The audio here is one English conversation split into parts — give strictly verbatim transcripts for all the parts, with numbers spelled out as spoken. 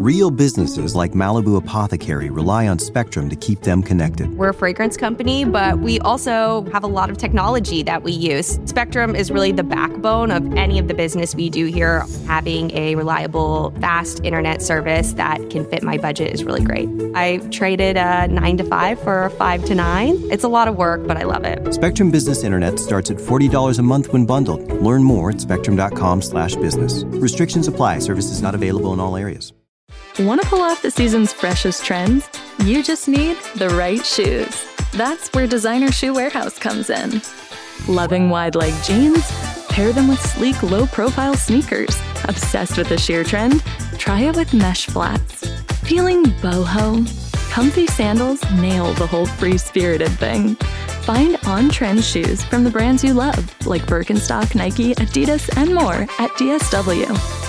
Real businesses like Malibu Apothecary rely on Spectrum to keep them connected. We're a fragrance company, but we also have a lot of technology that we use. Spectrum is really the backbone of any of the business we do here. Having a reliable, fast internet service that can fit my budget is really great. I traded a nine to five for a five to nine. It's a lot of work, but I love it. Spectrum Business Internet starts at forty dollars a month when bundled. Learn more at spectrum.com slash business. Restrictions apply. Services not available in all areas. Want to pull off the season's freshest trends? You just need the right shoes. That's where Designer Shoe Warehouse comes in. Loving wide-leg jeans? Pair them with sleek, low-profile sneakers. Obsessed with the sheer trend? Try it with mesh flats. Feeling boho? Comfy sandals nail the whole free-spirited thing. Find on-trend shoes from the brands you love, like Birkenstock, Nike, Adidas, and more at D S W.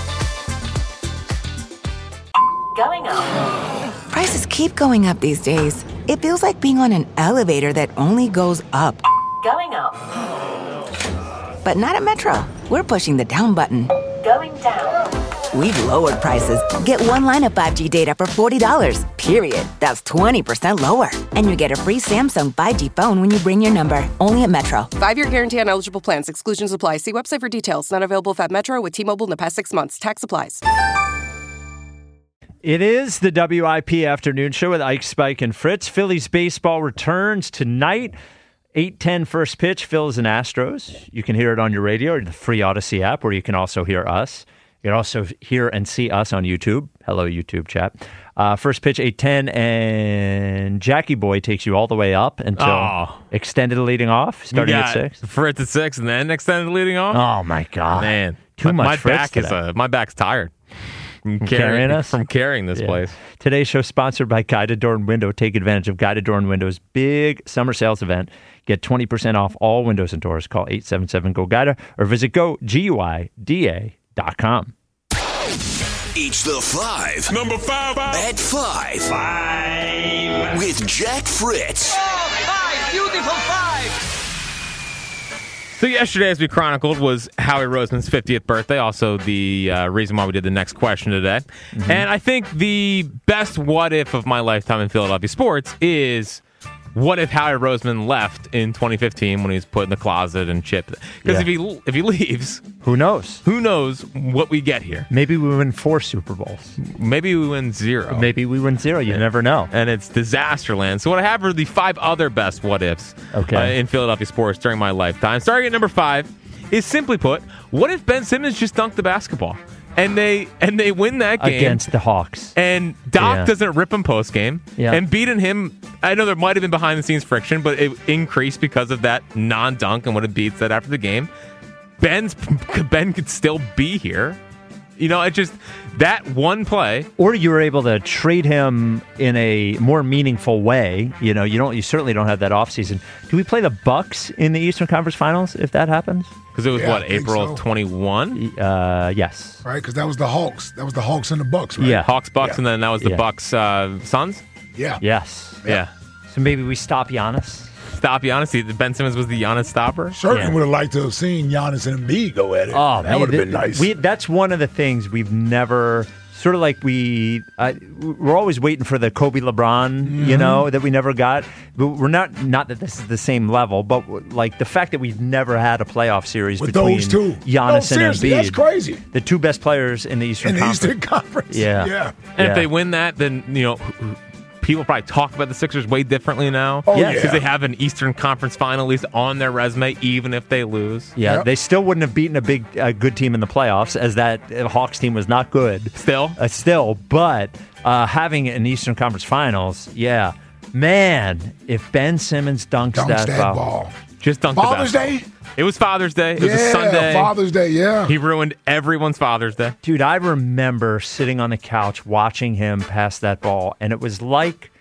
Going up. Prices keep going up these days. It feels like being on an elevator that only goes up. Going up. But not at Metro. We're pushing the down button. Going down. We've lowered prices. Get one line of five G data for forty dollars, period. That's twenty percent lower. And you get a free Samsung five G phone when you bring your number. Only at Metro. Five-year guarantee on eligible plans. Exclusions apply. See website for details. Not available if at Metro with T-Mobile in the past six months. Tax applies. It is the W I P Afternoon Show with Ike, Spike, and Fritz. Phillies baseball returns tonight. eight ten first pitch, Phils and Astros. You can hear it on your radio or the free Odyssey app, where you can also hear us. You can also hear and see us on YouTube. Hello, YouTube chat. Uh, first pitch, eight ten, and Jackie Boy takes you all the way up until oh. extended leading off, starting at six. Fritz at six, and then extended leading off? Oh, my God. Man. Too my, much my Fritz back today. is uh, My back's tired. From carrying, carrying us? From carrying this yeah. place. Today's show sponsored by Guided Door and Window. Take advantage of Guided Door and Window's big summer sales event. Get twenty percent off all windows and doors. Call eight seven seven, G O, G U I D A or visit go guida dot com. It's the five. Number five. At five. Five. With Jack Fritz. Oh, five. Beautiful five. So yesterday, as we chronicled, was Howie Roseman's fiftieth birthday. Also the uh, reason why we did the next question today. Mm-hmm. And I think the best what if of my lifetime in Philadelphia sports is what if Howie Roseman left in twenty fifteen when he was put in the closet and chipped? Because yeah. if he if he leaves, who knows? Who knows what we get here? Maybe we win four Super Bowls. Maybe we win zero. Maybe we win zero. You yeah. never know. And it's disaster land. So what I have are the five other best what ifs okay. uh, in Philadelphia sports during my lifetime. Starting at number five is, simply put, what if Ben Simmons just dunked the basketball? And they and they win that game against the Hawks. And Doc yeah. doesn't rip him post game. Yeah. And beating him, I know there might have been behind the scenes friction, but it increased because of that non dunk and what it beats that after the game. Ben's Ben could still be here. You know, it just that one play. Or you were able to trade him in a more meaningful way. You know, you don't. You certainly don't have that offseason. Do we play the Bucks in the Eastern Conference Finals if that happens? Because it was yeah, what April so. twenty-one. Uh, yes. Right, because that was the Hawks. That was the Hawks and the Bucks. Right? Yeah, Hawks, Bucks, yeah. and then that was the yeah. Bucks, uh, Suns. Yeah. Yes. Yeah. yeah. So maybe we stop Giannis. Stop Giannis. Ben Simmons was the Giannis stopper. Certainly yeah. would have liked to have seen Giannis and Embiid go at it. Oh, that would have been nice. We, that's one of the things we've never sort of like we uh, we're always waiting for the Kobe LeBron, mm-hmm. you know, that we never got. But we're not not that this is the same level, but like the fact that we've never had a playoff series with between those two, Giannis no, and Embiid. That's crazy. The two best players in the Eastern in the Conference. Eastern Conference. Yeah, yeah. And yeah. if they win that, then you know. People probably talk about the Sixers way differently now. Oh, yeah. Because yeah. they have an Eastern Conference finalist on their resume, even if they lose. Yeah, yep. they still wouldn't have beaten a big, uh, good team in the playoffs, as that uh, Hawks team was not good. Still? Uh, still, but uh, having an Eastern Conference Finals, yeah. Man, if Ben Simmons dunks, dunks that, that ball. ball. Just dunked Father's the Day? It was Father's Day. It yeah, was a Sunday. Father's Day, yeah. He ruined everyone's Father's Day. Dude, I remember sitting on the couch watching him pass that ball, and it was like...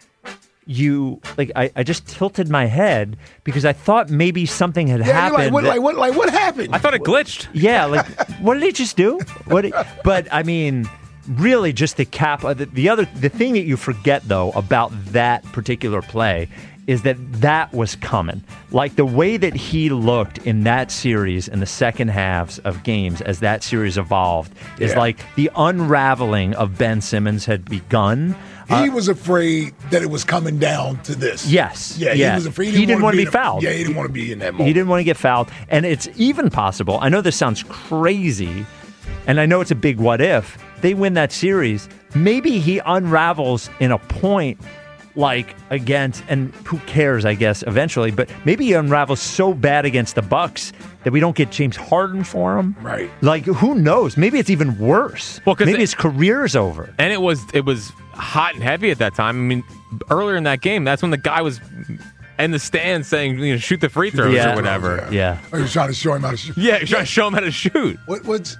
You like I, I just tilted my head because I thought maybe something had yeah, happened. Like what, that, like what? Like what happened? I thought it glitched. Yeah, like what did he just do? What? Did, but I mean, really, just the cap. The, the other, the thing that you forget though about that particular play is that that was coming. Like the way that he looked in that series in the second halves of games as that series evolved is Yeah. like the unraveling of Ben Simmons had begun. He Uh, was afraid that it was coming down to this. Yes. Yeah, yeah. he was afraid. He didn't want to be in a- fouled. Yeah, he didn't want to be in that moment. He didn't want to get fouled. And it's even possible, I know this sounds crazy, and I know it's a big what if, they win that series. Maybe he unravels in a point like against, and who cares, I guess, eventually, but maybe he unravels so bad against the Bucks that we don't get James Harden for him. Right. Like, who knows? Maybe it's even worse. Well, 'cause maybe it- his career's over. And it was it was hot and heavy at that time. I mean, earlier in that game, that's when the guy was in the stands saying, you know, shoot the free throws Yeah. or whatever. Yeah. He was trying to show him how to shoot. Yeah, he's trying to show him how to shoot. What, what's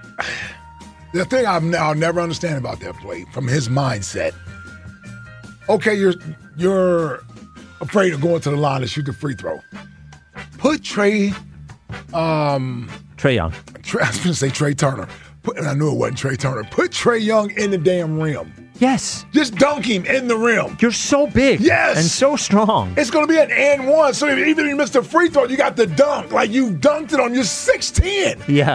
the thing I've, I'll never understand about that play from his mindset? Okay, you're you're afraid of going to the line to shoot the free throw. Put Trey, um, Trae Young. Trey, I was going to say Trey Turner. Put, and I knew it wasn't Trey Turner. Put Trey Young in the damn rim. Yes. Just dunk him in the rim. You're so big. Yes. And so strong. It's going to be an and one. So even if you missed the free throw, you got the dunk. Like you dunked it on. You're six ten. Yeah.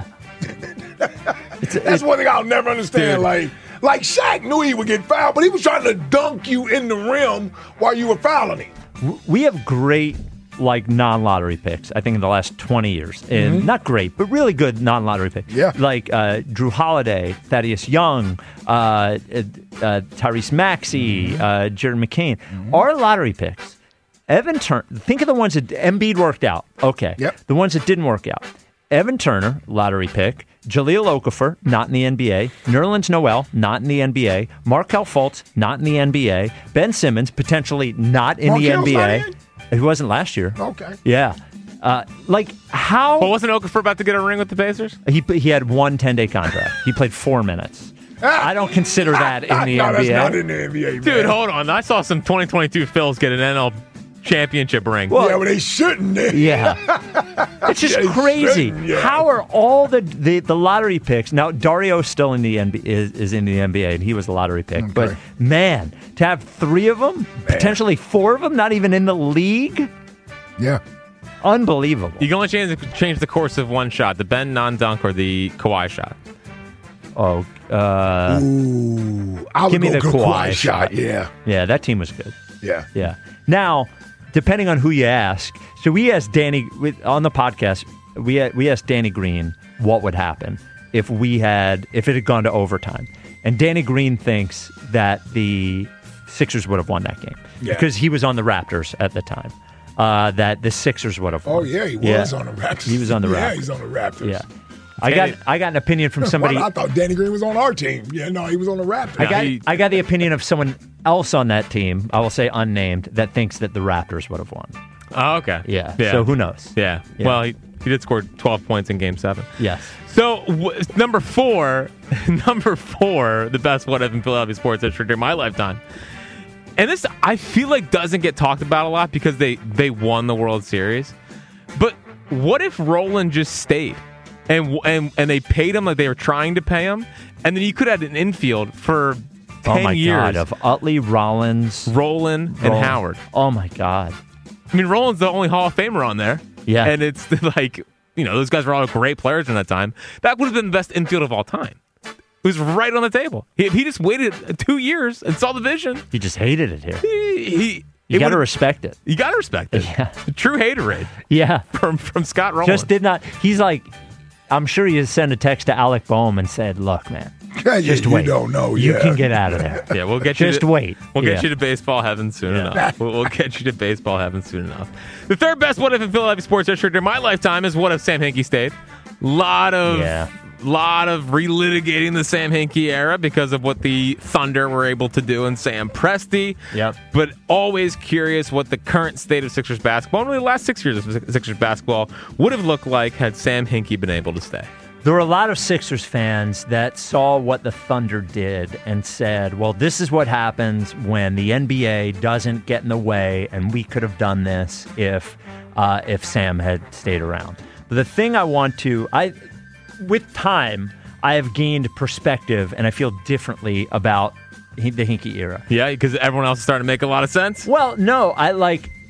That's one thing I'll never understand. Dude. Like, like Shaq knew he would get fouled, but he was trying to dunk you in the rim while you were fouling him. We have great, like, non-lottery picks, I think, in the last twenty years. And not great, but really good non-lottery picks. Yeah. Like uh, Drew Holiday, Thaddeus Young, uh, uh, uh, Tyrese Maxey, uh, Jared McCain. Our lottery picks, Evan Turner, think of the ones that Embiid worked out. Okay. Yep. The ones that didn't work out. Evan Turner, lottery pick. Jaleel Okafor, not in the N B A. Nerlens Noel, not in the N B A. Markelle Fultz, not in the N B A. Ben Simmons, potentially not in the N Markel's B A. not in? He wasn't last year. Okay. Yeah. Uh, like, how... But wasn't Okafor about to get a ring with the Pacers? He he had one ten-day contract. He played four minutes. I don't consider that in the no, N B A. that's not in the N B A, man. Dude, hold on. I saw some twenty twenty-two Phils get an N L championship ring. Well, Yeah, but they shouldn't. Yeah. It's just They crazy. shouldn't, yeah. How are all the, the, the lottery picks now? Dario's still in the N B A, is, is in the N B A, and he was a lottery pick. But man, to have three of them, potentially four of them, not even in the league, Yeah. unbelievable. You can only change, change the course of one shot, the Ben non-dunk or the Kawhi shot. Oh, uh, Ooh. I would give me go the Kawhi Kawhi shot. shot. Yeah. yeah, that team was good. Yeah. Yeah. Now, depending on who you ask, so we asked Danny with, on the podcast. We we asked Danny Green what would happen if we had if it had gone to overtime, and Danny Green thinks that the Sixers would have won that game Yeah. because he was on the Raptors at the time. Uh, that the Sixers would have won. Oh, yeah, he was on the Raptors. He was on the Yeah, Raptors. he's on the Raptors. Yeah. I got I got an opinion from somebody. Well, I thought Danny Green was on our team. Yeah, no, he was on the Raptors. I got he- I got the opinion of someone else on that team. I will say unnamed that thinks that the Raptors would have won. Oh, okay. Yeah. yeah. So who knows? Yeah. Yeah. Well, he, he did score twelve points in Game Seven. Yes. So w- number four, number four, the best what if in Philadelphia sports history during my lifetime. And this, I feel like, doesn't get talked about a lot because they they won the World Series. But what if Roland just stayed, and and and they paid him like they were trying to pay him, and then you could have an infield for ten Oh my years. God! Of Utley, Rollins, Roland, and Roland. Howard. Oh my God! I mean, Roland's the only Hall of Famer on there. Yeah. And it's like, you know, those guys were all great players in that time. That would have been the best infield of all time. It was right on the table. If he just waited two years and saw the vision, He just hated it here. he, he You it got to would've- respect it. You got to respect it. Yeah. True haterade Yeah. from from Scott Rowland. Just did not. He's like, I'm sure he sent a text to Alec Boehm and said, "Look, man, Yeah, just you wait. don't know. You Yeah. can get out of there. Yeah, we'll get you. Just to, wait. We'll get Yeah. you to baseball heaven soon Yeah. enough. We'll, we'll get you to baseball heaven soon enough. The third best what if in Philadelphia sports history during my lifetime is what if Sam Hinkie stayed. Lot of Yeah. lot of relitigating the Sam Hinkie era because of what the Thunder were able to do in Sam Presti. Yep. But always curious what the current state of Sixers basketball, and really the last six years of Sixers basketball, would have looked like had Sam Hinkie been able to stay. There were a lot of Sixers fans that saw what the Thunder did and said, well, this is what happens when the N B A doesn't get in the way, and we could have done this if uh, if Sam had stayed around. But the thing I want to, I with time, I have gained perspective, and I feel differently about the Hinkie era. Yeah, because everyone else is starting to make a lot of sense. Well, no, I like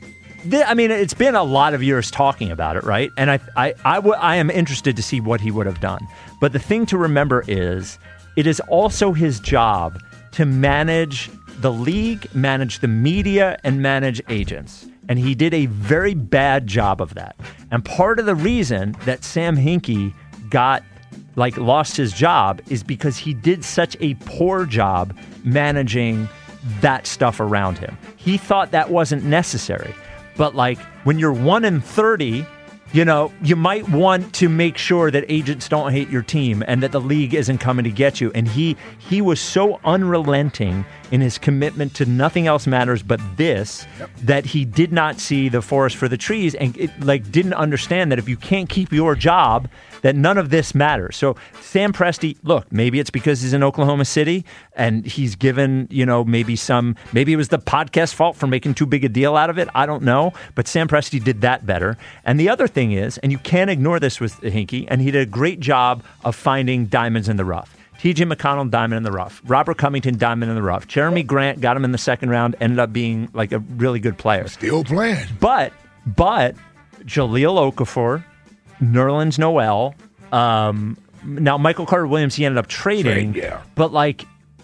th- I mean, it's been a lot of years talking about it, right? And I, I, I, w- I am interested to see what he would have done. But the thing to remember is, it is also his job to manage the league, manage the media, and manage agents. And he did a very bad job of that. And part of the reason that Sam Hinkie got, like, lost his job is because he did such a poor job managing that stuff around him. He thought that wasn't necessary. But, like, when you're one in thirty, you know, you might want to make sure that agents don't hate your team and that the league isn't coming to get you. And he he was so unrelenting in his commitment to nothing else matters but this, yep. that he did not see the forest for the trees and it, like didn't understand that if you can't keep your job, that none of this matters. So Sam Presti, look, maybe it's because he's in Oklahoma City and he's given, you know, maybe some, maybe it was the podcast fault for making too big a deal out of it. I don't know. But Sam Presti did that better. And the other thing is, and you can't ignore this with Hinkie, and he did a great job of finding diamonds in the rough. T J McConnell, diamond in the rough. Robert Covington, diamond in the rough. Jeremy Grant got him in the second round, ended up being like a really good player. Still playing. But, but Jahlil Okafor, Nerlens Noel, um, now Michael Carter-Williams, he ended up trading. Trade, yeah. But, like,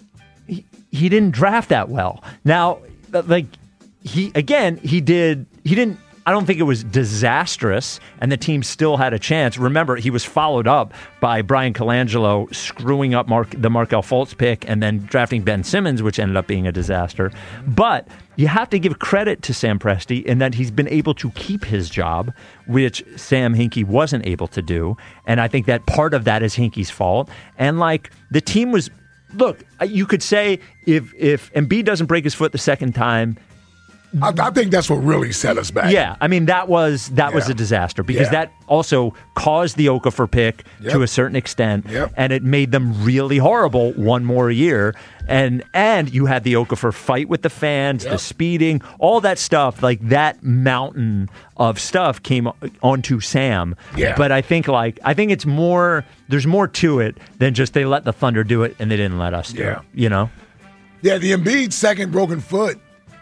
he, he didn't draft that well. Now, like, he, again, he did, he didn't, I don't think it was disastrous, and the team still had a chance. Remember, he was followed up by Brian Colangelo screwing up Mark, the Markelle Fultz pick and then drafting Ben Simmons, which ended up being a disaster. But you have to give credit to Sam Presti in that he's been able to keep his job, which Sam Hinkie wasn't able to do. And I think that part of that is Hinkie's fault. And, like, the team was, look, you could say if, if Embiid doesn't break his foot the second time, I, I think that's what really set us back. Yeah, I mean, that was that yeah. was a disaster because yeah. that also caused the Okafor pick yep. to a certain extent, yep. and it made them really horrible one more year. And and you had the Okafor fight with the fans, yep. the speeding, all that stuff. Like, that mountain of stuff came onto Sam. Yeah. But I think like I think it's more. There's more to it than just they let the Thunder do it and they didn't let us do yeah. it. You know? Yeah, the Embiid second broken foot.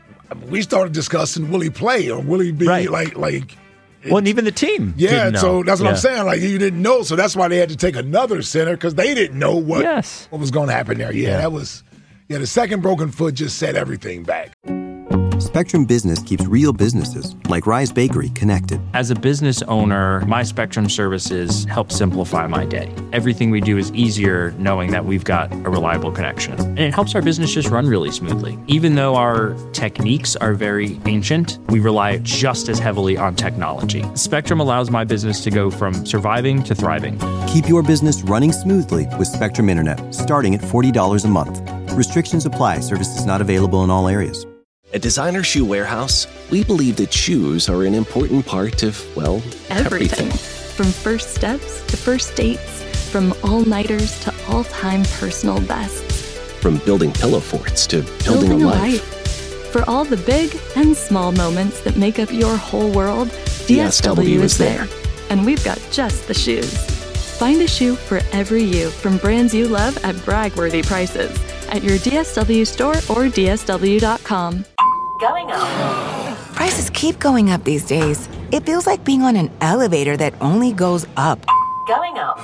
We started discussing, will he play or will he be right. like like? Well, and even the team. Yeah, didn't know. so that's what yeah. I'm saying. Like, you didn't know, so that's why they had to take another center because they didn't know what yes. what was going to happen there. Yeah, yeah, that was yeah. The second broken foot just set everything back. Spectrum Business keeps real businesses, like Rise Bakery, connected. As a business owner, my Spectrum services help simplify my day. Everything we do is easier knowing that we've got a reliable connection. And it helps our business just run really smoothly. Even though our techniques are very ancient, we rely just as heavily on technology. Spectrum allows my business to go from surviving to thriving. Keep your business running smoothly with Spectrum Internet, starting at forty dollars a month. Restrictions apply. Services not available in all areas. At Designer Shoe Warehouse, we believe that shoes are an important part of, well, everything. Everything. From first steps to first dates, from all-nighters to all-time personal bests. From building pillow forts to building, building a a life. life. For all the big and small moments that make up your whole world, D S W is there. And we've got just the shoes. Find a shoe for every you from brands you love at brag-worthy prices at your D S W store or D S W dot com. Going up. Prices keep going up these days. It feels like being on an elevator that only goes up. Going up.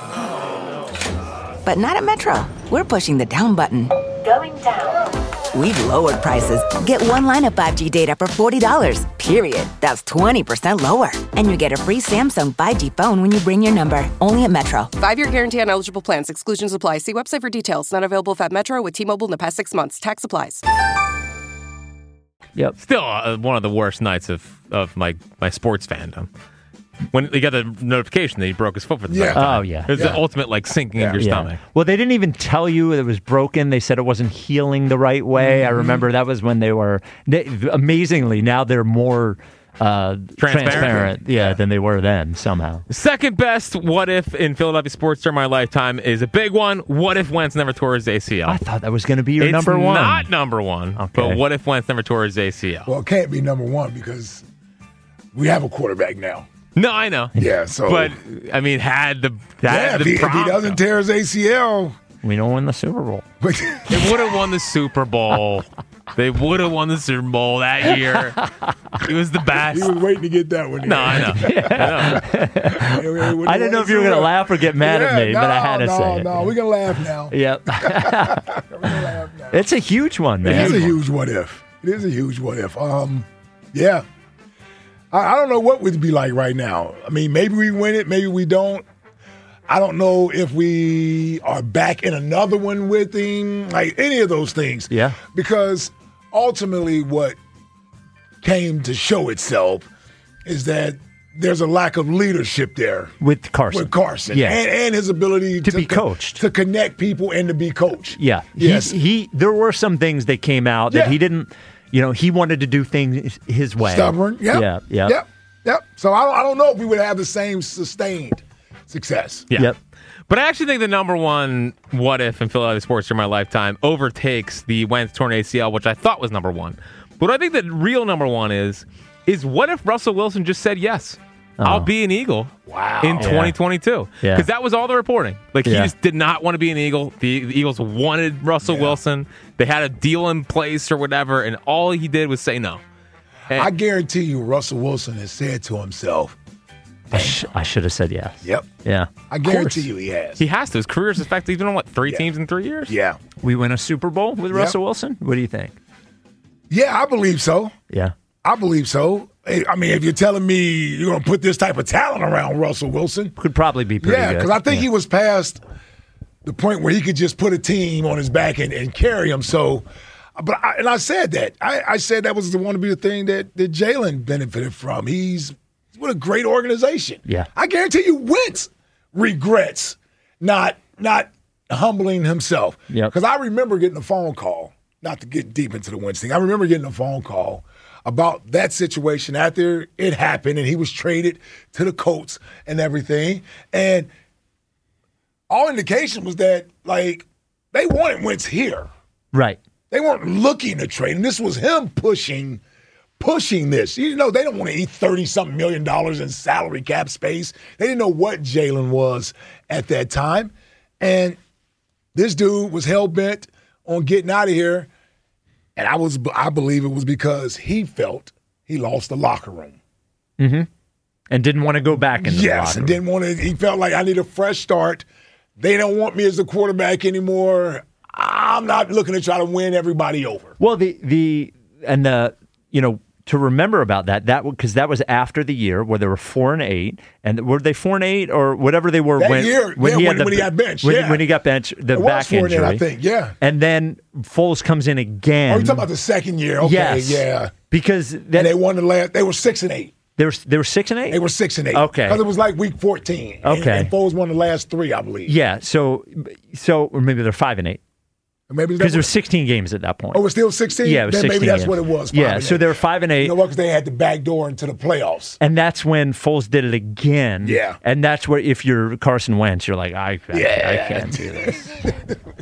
But not at Metro. We're pushing the down button. Going down. We've lowered prices. Get one line of five G data for forty dollars, period. That's twenty percent lower. And you get a free Samsung five G phone when you bring your number. Only at Metro. Five-year guarantee on eligible plans. Exclusions apply. See website for details. Not available at Metro with T-Mobile in the past six months. Tax applies. Yep. Still uh, one of the worst nights of, of my, my sports fandom. When he got the notification that he broke his foot for the Yeah. second time. Oh, yeah. It was Yeah. the ultimate, like, sinking Yeah. in your Yeah. stomach. Well, they didn't even tell you it was broken. They said it wasn't healing the right way. I remember that was when they were, they, amazingly, now they're more uh, Transparent. transparent yeah, than they were then, somehow. The second best what if in Philadelphia sports during my lifetime is a big one. What if Wentz never tore his A C L? I thought that was going to be your it's number one. not number one, Okay. but what if Wentz never tore his A C L? Well, it can't be number one because we have a quarterback now. No, I know. Yeah, so But, I mean, had the, yeah, had if, the he, if he problem. doesn't tear his A C L, We don't win the Super Bowl. They would have won the Super Bowl. They would have won the Super Bowl that year. It was the best. He was waiting to get that one. No, I know. I, know. I didn't know if you were going to laugh or get mad yeah, at me, no, but I had to no, say it. No, no, we're going to laugh now. Yep. laugh now. It's a huge one, man. It is a huge what if. It is a huge what if. Um, yeah. I, I don't know what would be like right now. I mean, maybe we win it, maybe we don't. I don't know if we are back in another one with him, like any of those things. Yeah. Because ultimately what came to show itself is that there's a lack of leadership there. With Carson. With Carson. Yeah. And, and his ability to, to be co- coached. To connect people and to be coached. Yeah. Yes. He, he, there were some things that came out that Yeah. he didn't, you know, he wanted to do things his way. Stubborn. Yep. Yeah. Yeah. Yep. Yep. So I don't, I don't know if we would have the same sustained success. Yeah. Yep. But I actually think the number one what if in Philadelphia sports during my lifetime overtakes the Wentz torn A C L, which I thought was number one. But what I think the real number one is, is what if Russell Wilson just said yes? Oh. I'll be an Eagle wow. in twenty twenty-two. Because Yeah. that was all the reporting. Like, he Yeah. just did not want to be an Eagle. The, the Eagles wanted Russell Yeah. Wilson. They had a deal in place or whatever, and all he did was say no. And I guarantee you Russell Wilson has said to himself, I, sh- I should have said yes. yep. Yeah. I guarantee you he has. he has to. His career is affected. He's been on, what, three Yeah. teams in three years? Yeah. We win a Super Bowl with Yep. Russell Wilson? What do you think? Yeah, I believe so. Yeah. I believe so. I mean, if you're telling me you're going to put this type of talent around Russell Wilson. Could probably be pretty Yeah, good. because I think yeah. he was past the point where he could just put a team on his back and, and carry him. So, but I, and I said that. I, I said that was the one to be the thing that, that Jalen benefited from. He's with a great organization. Yeah. I guarantee you Wentz regrets not not humbling himself. Yep. Because I remember getting a phone call, not to get deep into the Wentz thing, I remember getting a phone call about that situation after it happened and he was traded to the Colts and everything. And all indication was that, like, they wanted Wentz here. Right. They weren't looking to trade. And this was him pushing pushing this. You know, they don't want to eat thirty-something million dollars in salary cap space. They didn't know what Jalen was at that time. And this dude was hell-bent on getting out of here. And I was, I believe it was because he felt he lost the locker room. Mm-hmm. And didn't want to go back in the Yes, locker and room. didn't want to. He felt like I need a fresh start. They don't want me as the quarterback anymore. I'm not looking to try to win everybody over. Well, the the and the you know to remember about that that because that was after the year where they were four and eight, and were they four and eight or whatever they were That when year, when yeah, he when- had the, when he got benched, when, yeah. when he got benched the It was back four and eight, injury I think, yeah. and then Foles comes in again. Oh, you're talking about the second year? Okay, yes, yeah. because then And they won the last. They were six and eight. They were they were six and eight. They were six and eight. Okay, because it was like week fourteen. And, Okay. and Foles won the last three, I believe. Yeah, so so or maybe they're five and eight. Maybe Because there were sixteen games at that point. Oh, it was still sixteen? Yeah, it was Then sixteen maybe that's games. what it was. five Yeah, and so eight. they were five and eight. You know what? Because they had the back door into the playoffs. And that's when Foles did it again. Yeah. And that's where, if you're Carson Wentz, you're like, I, I, Yeah. I can't do this.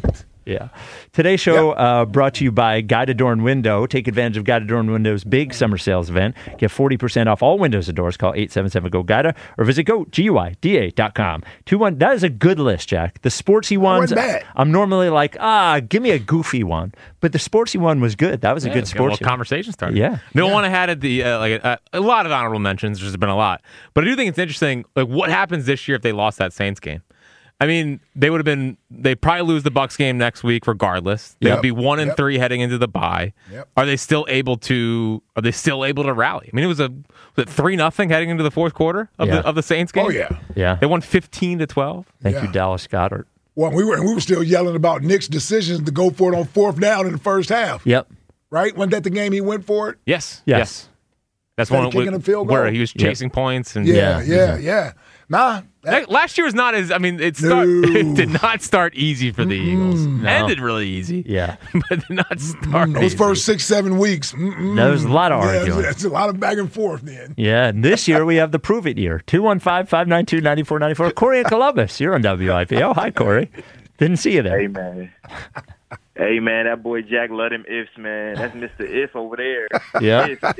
Yeah. Today's show uh, brought to you by Guided Door and Window. Take advantage of Guided Door and Window's big summer sales event. Get forty percent off all windows and doors. Call eight seven seven, G O, G U I D A or visit go, G U I D A dot com. Two one, that is a good list, Jack. The sportsy ones, wasn't bad. I'm normally like, ah, give me a goofy one. But the sportsy one was good. That was a Yeah, good got a little sportsy conversation started. Yeah. No one had at the uh, like uh, a lot of honorable mentions. There's been a lot, but I do think it's interesting. Like, what happens this year if they lost that Saints game? I mean, they would have been. They probably lose the Bucs game next week, regardless. They Yep. would be one and Yep. three heading into the bye. Yep. Are they still able to? Are they still able to rally? I mean, it was a was it three nothing heading into the fourth quarter of Yeah. the of the Saints game. Oh, yeah. Yeah. They won fifteen to twelve. Thank Yeah. you, Dallas Goddard. Well, we were and we were still yelling about Nick's decisions to go for it on fourth down in the first half. Yep. Right? Wasn't that the game he went for it? Yes. Yes. Yes. That's Instead one of kicking where, a field where goal? he was Yep. chasing points and Yeah, Yeah. yeah, yeah. Nah. that- Like, last year was not as I mean it start No. it did not start easy for the Eagles. No. Ended really easy. Yeah. But did not start those easy. first six, seven weeks. Mm-mm. There was a lot of Yeah, arguing. It's, it's a lot of back and forth then. Yeah, and this year we have the Prove It year. two one five, five nine two, nine four nine four. Corey in Columbus, you're on W I P. Oh, hi, Corey. Didn't see you there. Hey, man. Hey, man, that boy Jack love them ifs, man. That's Mister If over there. Yeah. If, if.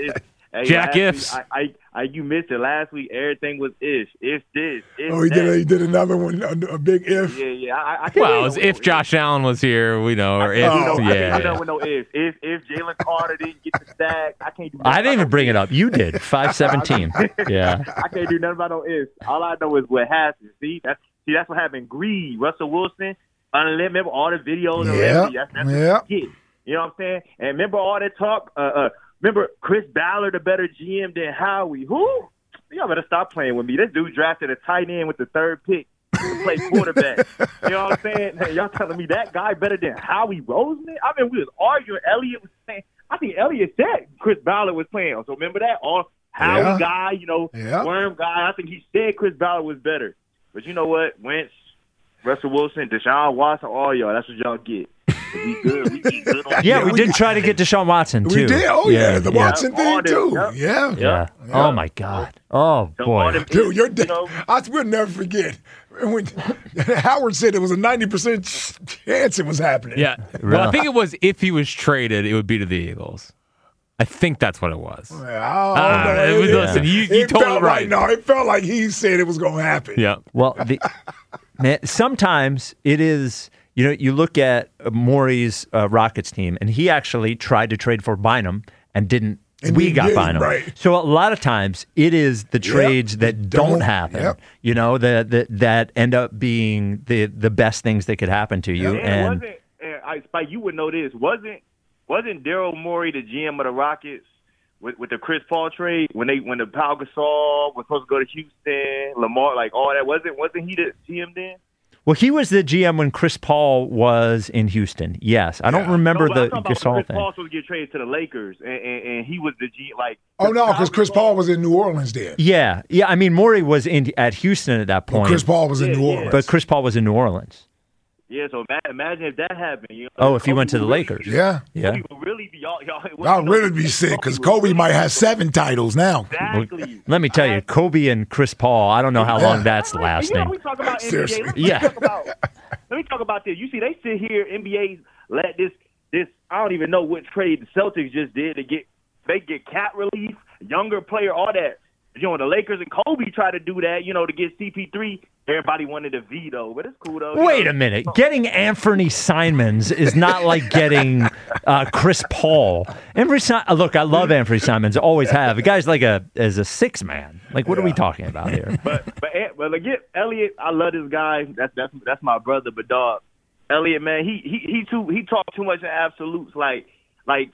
Hey, Jack last Ifs. week, I, I, I, you missed it last week. Everything was if, if this, if Oh, he that. did. A, he did another one, a, a big if. Yeah, yeah. I, I can't Well, do it's no if Josh Allen was here, we know, or I if, can't do no, I can't yeah. do nothing with no if. If if Jalen Carter didn't get the sack, I can't do. I nothing didn't even about bring no it up. You did. five seventeen. Yeah. I can't do nothing about no ifs. All I know is what happened. See, that's see, that's what happened. Greed, Russell Wilson, unlimited. Remember all the videos. and Yeah, everything. That's, that's yeah. what you get. You know what I'm saying? And remember all that talk. Uh, uh, remember Chris Ballard, a better G M than Howie. Who? Y'all better stop playing with me. This dude drafted a tight end with the third pick to play quarterback. You know what I'm saying? Hey, y'all telling me that guy better than Howie Roseman? I mean, we was arguing. Elliott was saying. I think Elliott said Chris Ballard was playing. So remember that? All Howie Yeah. guy, you know, Yeah. worm guy. I think he said Chris Ballard was better. But you know what? Wentz, Russell Wilson, Deshaun Watson, all y'all. That's what y'all get. We good. We be good on Yeah, we did try to get Deshaun Watson, too. We did. Oh, yeah. The Watson All thing, them. too. Yep. Yeah. Yeah. Oh, my God. Oh, So all boy. them Dude, you're you dead. know, I will never forget when Howard said it was a ninety percent chance it was happening. Yeah. Well, I think it was if he was traded, it would be to the Eagles. I think that's what it was. Oh, Ah, no, it was- listen, you- you it told felt it right. Like, no, it felt like he said it was going to happen. Yeah. Well, the, man, sometimes it is, you know, you look at Maury's uh, Rockets team, and he actually tried to trade for Bynum and didn't. And we he got didn't, Bynum. right. So a lot of times it is the trades that don't, Don't- happen, yep. you know, that that that end up being the the best things that could happen to you. And, And wasn't and I Spike, you would know this. Wasn't wasn't Daryl Morey the G M of the Rockets with, with the Chris Paul trade when they when the Pau Gasol was supposed to go to Houston, Lamar, like all that? Wasn't wasn't he the G M then? well, he was the G M when Chris Paul was in Houston. Yes, I don't remember No, but I'm the talking about Gasol Chris thing. Paul supposed to get traded to the Lakers, and, and, and he was the G like. Oh, no, because Chris Paul was in New Orleans then. Yeah, yeah. I mean, Maury was in at Houston at that point. Well, Chris Paul was in Yeah, New yeah. Orleans. But Chris Paul was in New Orleans. Yeah, so ima- imagine if that happened. You know, Oh, if he Kobe went to the would really- Lakers. Yeah. Yeah. Kobe would really be y'all. y'all Y'all really be sick because Kobe might have seven titles now. Exactly. Let me tell you, Kobe and Chris Paul, I don't know how long that's You know, lasting. we talk about N B A. Seriously. Let me, Yeah. talk about, let me talk about this. You see, they sit here, N B A let this this. I don't even know what trade the Celtics just did to get they get cap relief, younger player, all that. You know, the Lakers and Kobe tried to do that. You know, to get C P three. Everybody wanted to veto, but it's cool though. You Wait know? a minute. Getting Anthony Simons is not like getting uh, Chris Paul. Anthony si- Look, I love Anthony Simons. Always have. The guy's like a as a six man. Like, what are we talking about here? But but but again, Elliott, I love this guy. That's that's that's my brother. But dog, Elliott, man, he he he too he talked too much in absolutes. Like like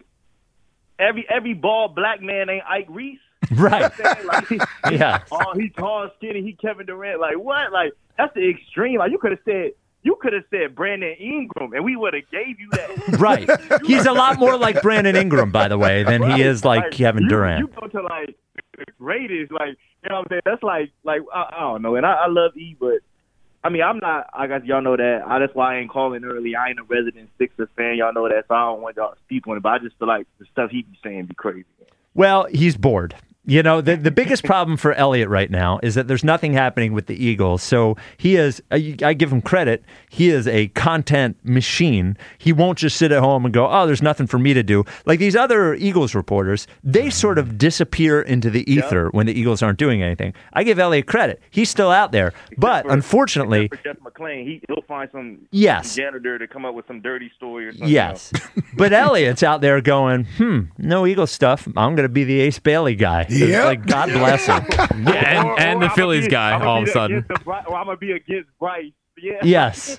every every bald black man ain't Ike Reese. Right. You know what I'm saying? Like, Yeah. Oh, he tall, skinny. He Kevin Durant. Like what? Like that's the extreme. Like you could have said. You could have said Brandon Ingram, and we would have gave you that. Right. He's a lot more like Brandon Ingram, by the way, than he is like Kevin you, Durant. You go to like Raiders, like you know what I'm saying. That's like like I, I don't know, and I, I love E, but I mean I'm not. I guess y'all know that. I, that's why I ain't calling early. I ain't a resident Sixers fan. Y'all know that, so I don't want y'all to speak on it. But I just feel like the stuff he be saying be crazy. Well, he's bored. You know, the, the biggest problem for Elliott right now is that there's nothing happening with the Eagles. So he is, I, I give him credit, he is a content machine. He won't just sit at home and go, oh, there's nothing for me to do. Like these other Eagles reporters, they sort of disappear into the ether when the Eagles aren't doing anything. I give Elliott credit. He's still out there. But for, unfortunately, for Jeff McClain, he, he'll find some, Yes. some janitor to come up with some dirty story or something. yes. But Elliott's out there going, hmm, no Eagles stuff. I'm going to be the Ace Bailey guy. Yep. Like, God bless him. Yeah, and, and the I'ma Phillies be- guy I'ma all of be a sudden. against the Bri- Or I'm going to be against Bryce. Yeah. Yes.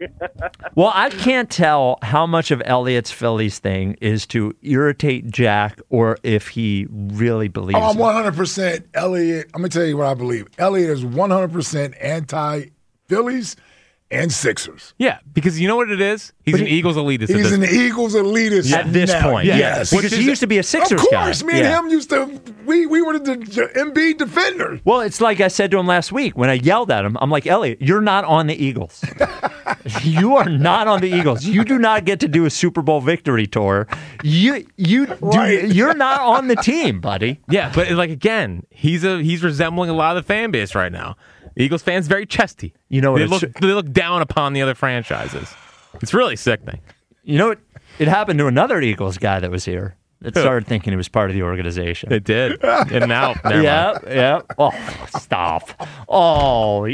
Well, I can't tell how much of Elliott's Phillies thing is to irritate Jack or if he really believes Oh, I'm it. one hundred percent Elliott. I'm going to tell you what I believe. Elliott is one hundred percent anti-Phillies and Sixers. Yeah, because you know what it is? He's But an he- Eagles elitist. He's at an this- Eagles elitist At this now. point, Yes. yes. Because Which he is- used to be a Sixers Of guy. course, me and Yeah. him used to, we, we were the Embiid defenders. Well, it's like I said to him last week when I yelled at him. I'm like, Elliott, you're not on the Eagles. You are not on the Eagles. You do not get to do a Super Bowl victory tour. You you Right. do, you're not on the team, buddy. Yeah, but like again, he's a he's resembling a lot of the fan base right now. Eagles fans very chesty. You know what they it look should- they look down upon the other franchises. It's really sickening. You know what? It happened to another Eagles guy that was here. that started thinking it was part of the organization. It did. And now, never yeah, mind. yeah. Oh, stop. Oh,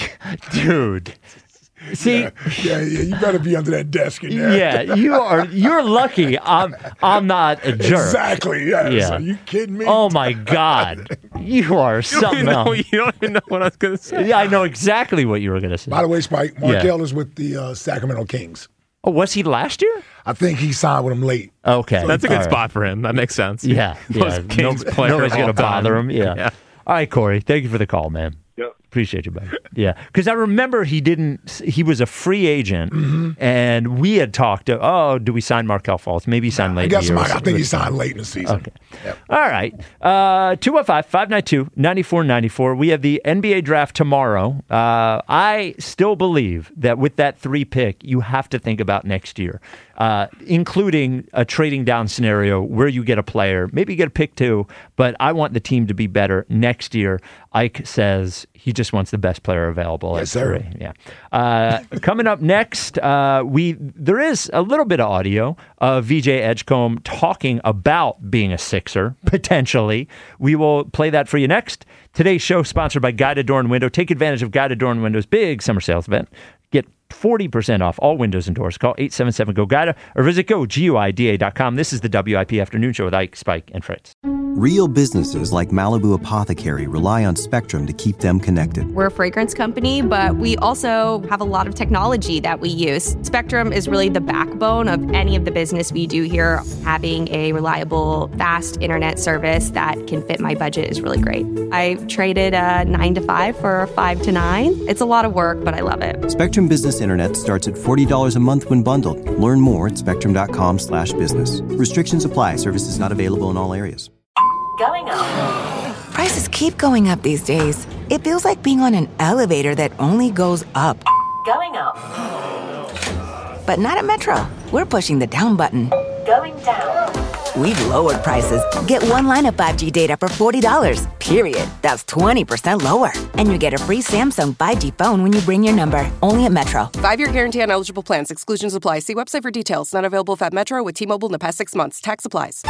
dude. See, yeah, yeah, yeah, you better be under that desk in there. Yeah, you are. You're lucky. I'm. I'm not a jerk. Exactly. Yeah. Yeah. Are you kidding me? Oh my God, you are You don't, something even know, else. you don't even know what I was going to say. Yeah, I know exactly what you were going to say. By the way, Spike, Markel Yeah. is with the uh, Sacramento Kings. Oh, was he last year? I think he signed with them late. Okay, That's a good all right. spot for him. That makes sense. Yeah, Most yeah. Kings No- player nobody's of gonna all time. bother him. Yeah. yeah. All right, Corey. Thank you for the call, man. Yep. Appreciate you, buddy. Yeah, because I remember he didn't. He was a free agent, Mm-hmm. and we had talked. To, oh, do we sign Markel Fultz? Maybe he signed late. I in guess the year or Mike, I think he something. signed late in the season. Okay. Yep. All right. Uh, two one five, five nine two, nine four nine four. We have the N B A draft tomorrow. Uh, I still believe that with that three pick, you have to think about next year, uh, including a trading down scenario where you get a player, maybe you get a pick two, but I want the team to be better next year. Ike says he just wants the best player available Yes, at sir. three. Yeah. Uh, coming up next, uh, we there is a little bit of audio of V J Edgecombe talking about being a Sixer, potentially. We will play that for you next. Today's show sponsored by Guided Door and Window. Take advantage of Guided Door and Window's big summer sales event. Get forty percent off all windows and doors. Call eight seven seven, G O, G U I D A or visit go guida dot com. This is the W I P Afternoon Show with Ike, Spike, and Fritz. Real businesses like Malibu Apothecary rely on Spectrum to keep them connected. We're a fragrance company, but we also have a lot of technology that we use. Spectrum is really the backbone of any of the business we do here. Having a reliable, fast internet service that can fit my budget is really great. I traded a nine to five for a five to nine. It's a lot of work, but I love it. Spectrum Business Internet starts at forty dollars a month when bundled. Learn more at spectrum dot com slash business. Restrictions apply. Services not available in all areas. Going up. Prices keep going up these days. It feels like being on an elevator that only goes up. Going up. But not at Metro. We're pushing the down button. Going down. We've lowered prices. Get one line of five G data for forty dollars, period. That's twenty percent lower. And you get a free Samsung five G phone when you bring your number. Only at Metro. Five-year guarantee on eligible plans. Exclusions apply. See website for details. Not available if at Metro with T-Mobile in the past six months. Tax applies.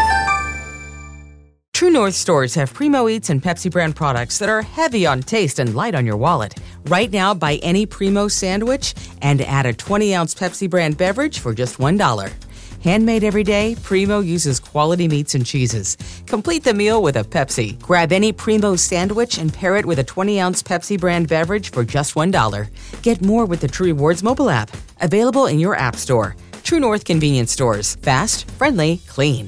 True North stores have Primo Eats and Pepsi brand products that are heavy on taste and light on your wallet. Right now, buy any Primo sandwich and add a twenty-ounce Pepsi brand beverage for just one dollar. Handmade every day, Primo uses quality meats and cheeses. Complete the meal with a Pepsi. Grab any Primo sandwich and pair it with a twenty-ounce Pepsi brand beverage for just one dollar. Get more with the True Rewards mobile app. Available in your app store. True North convenience stores. Fast, friendly, clean.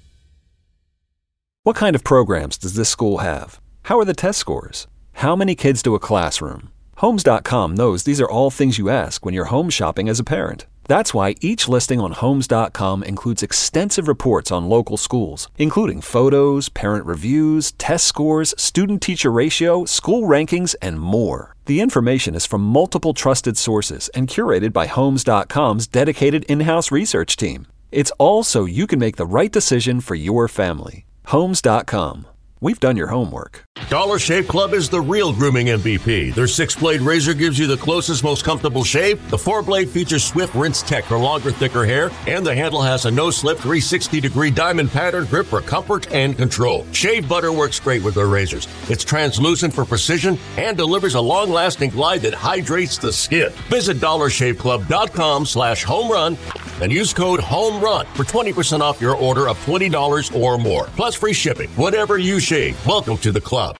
What kind of programs does this school have? How are the test scores? How many kids to a classroom? Homes dot com knows these are all things you ask when you're home shopping as a parent. That's why each listing on Homes dot com includes extensive reports on local schools, including photos, parent reviews, test scores, student-teacher ratio, school rankings, and more. The information is from multiple trusted sources and curated by Homes dot com's dedicated in-house research team. It's all so you can make the right decision for your family. Homes dot com. We've done your homework. Dollar Shave Club is the real grooming M V P. Their six-blade razor gives you the closest, most comfortable shave. The four-blade features swift rinse tech for longer, thicker hair. And the handle has a no-slip three hundred sixty degree diamond pattern grip for comfort and control. Shave butter works great with their razors. It's translucent for precision and delivers a long-lasting glide that hydrates the skin. Visit dollar shave club dot com slash home run and use code HOMERUN for twenty percent off your order of twenty dollars or more. Plus free shipping. Whatever you shave, welcome to the club.